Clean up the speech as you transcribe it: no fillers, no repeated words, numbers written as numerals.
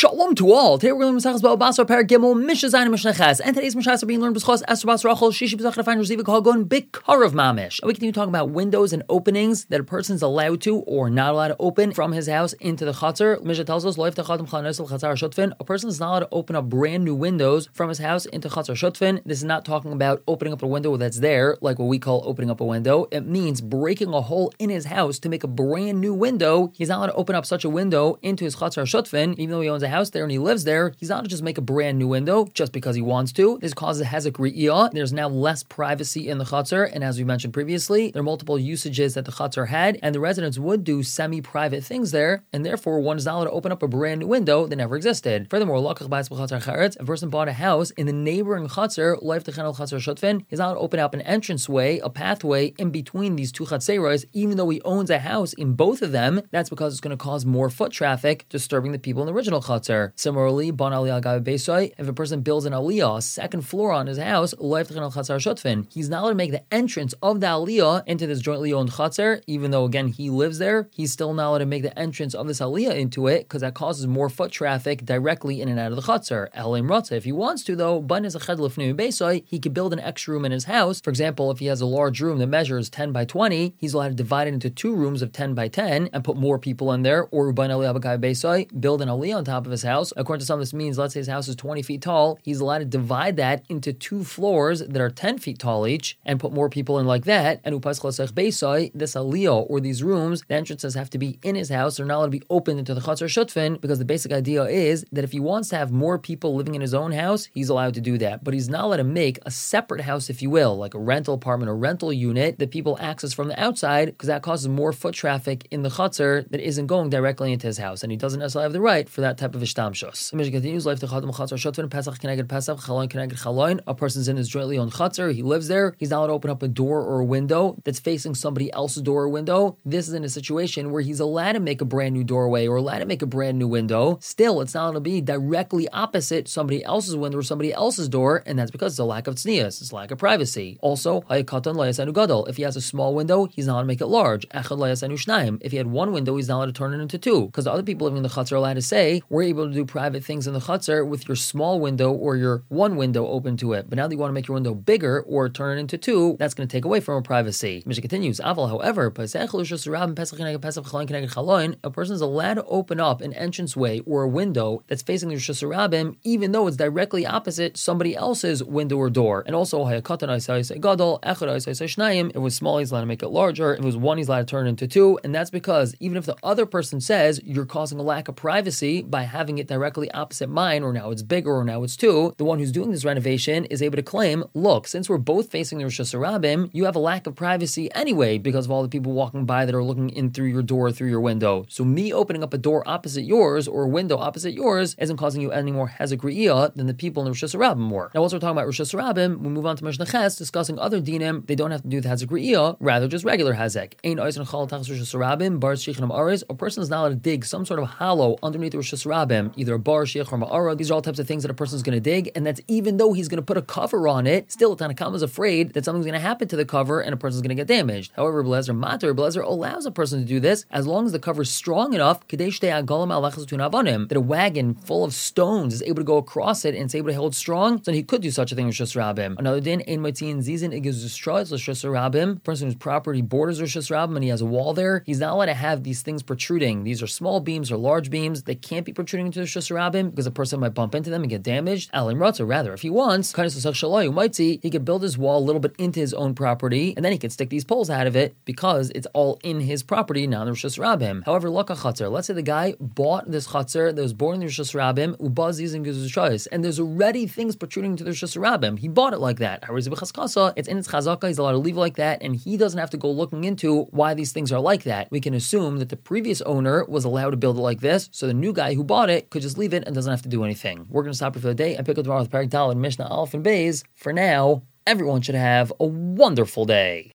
Shalom to all. Today we're going to learn Masechus Basar Perek Gimel Mishnah Zayin Mishnah Ches, and today's Mishnah are being learned b'schos Esther Bas Rachel Shishi B'zach Rafain Rziva Kalgon Bikarav Mamish. And we continue talking about windows and openings that a person's allowed to or not allowed to open from his house into the Chatzar. Mishnah tells us Loif Techadim Chanesel Chatzar Shutfin. A person is not allowed to open up brand new windows from his house into Chatzar Shutfin. This is not talking about opening up a window that's there, like what we call opening up a window. It means breaking a hole in his house to make a brand new window. He's not allowed to open up such a window into his Chatzar Shutfin, even though he owns a house there and he lives there. He's not to just make a brand new window just because he wants to. This causes hezek re'iyah. There's now less privacy in the Chatzar, and as we mentioned previously, there are multiple usages that the Chatzar had, and the residents would do semi-private things there, and therefore one is not allowed to open up a brand new window that never existed. Furthermore, a person bought a house in the neighboring Chatzar, he's not allowed to open up an entranceway, a pathway in between these two Chatzeros, even though he owns a house in both of them. That's because it's going to cause more foot traffic, disturbing the people in the original Chatzar. Similarly, if a person builds an aliyah, a second floor on his house, he's not allowed to make the entrance of the aliyah into this jointly owned chatzar, even though again he lives there. He's still not allowed to make the entrance of this aliyah into it because that causes more foot traffic directly in and out of the chatzar. If he wants to though, he could build an extra room in his house. For example, if he has a large room that measures 10 by 20, he's allowed to divide it into two rooms of 10 by 10 and put more people in there, or build an aliyah on top of his house. According to some, this means, let's say his house is 20 feet tall, he's allowed to divide that into two floors that are 10 feet tall each and put more people in like that. And this aliyah, or these rooms, the entrances have to be in his house. They're not allowed to be opened into the Chatzar Shutfin, because the basic idea is that if he wants to have more people living in his own house, he's allowed to do that. But he's not allowed to make a separate house, if you will, like a rental apartment or rental unit that people access from the outside, because that causes more foot traffic in the Chatzar that isn't going directly into his house. And he doesn't necessarily have the right for that type of ishtamshus. The Mishnah continues, a person's in his jointly owned chatzar, he lives there, he's not allowed to open up a door or a window that's facing somebody else's door or window. This is in a situation where he's allowed to make a brand new doorway or allowed to make a brand new window. Still, it's not allowed to be directly opposite somebody else's window or somebody else's door, and that's because it's a lack of tznius, it's a lack of privacy. Also, if he has a small window, he's not allowed to make it large. If he had one window, he's not allowed to turn it into two, because the other people living in the chatzar are allowed to say, we're able to do private things in the chatzar with your small window or your one window open to it. But now that you want to make your window bigger or turn it into two, that's going to take away from our privacy. Mishnah continues, however, a person is allowed to open up an entranceway or a window that's facing the Rosh Hashanah, even though it's directly opposite somebody else's window or door. And also, if it was small, he's allowed to make it larger. If it was one, he's allowed to turn it into two. And that's because even if the other person says you're causing a lack of privacy by having it directly opposite mine, or now it's bigger, or now it's two, the one who's doing this renovation is able to claim, look, since we're both facing the Rosh Hashanah, you have a lack of privacy anyway because of all the people walking by that are looking in through your door, through your window. So me opening up a door opposite yours or a window opposite yours isn't causing you any more hezek re'iyah than the people in the Rosh Hashanah were. Now, once we're talking about Rosh Hashanah, we move on to Mishnah Ches, discussing other dinim. They don't have to do the hezek re'iyah, rather just regular hezek. A person is not allowed to dig some sort of hollow underneath the Rosh Hashanah, either a bar, shiach, or ma'ara. These are all types of things that a person's going to dig, and that's even though he's going to put a cover on it. Still, Tanna Kamma is afraid that something's going to happen to the cover and a person's going to get damaged. However, Rebbe Eliezer allows a person to do this as long as the cover is strong enough that a wagon full of stones is able to go across it and it's able to hold strong. So he could do such a thing with Rosh Hashanah. Another din, ein maitzin zizin iguz destroys Rosh Hashanah. Person whose property borders Rosh Hashanah and he has a wall there, he's not allowed to have these things protruding. These are small beams or large beams. They can't be protruding into Rosh Hashanah because a person might bump into them and get damaged. Rather, if he wants, he could build his wall a little bit into his own property, and then he could stick these poles out of it because it's all in his property, not in Rosh Hashanah. However, let's say the guy bought this chatzar that was born in the Rosh Hashanah, and there's already things protruding to the Rosh Hashanah. He bought it like that. It's in its chazakah, he's allowed to leave it like that, and he doesn't have to go looking into why these things are like that. We can assume that the previous owner was allowed to build it like this, so the new guy who bought it could just leave it and doesn't have to do anything. We're going to stop here for the day and pick up tomorrow with Perek Daled, Mishnah Aleph and Beis. For now, everyone should have a wonderful day.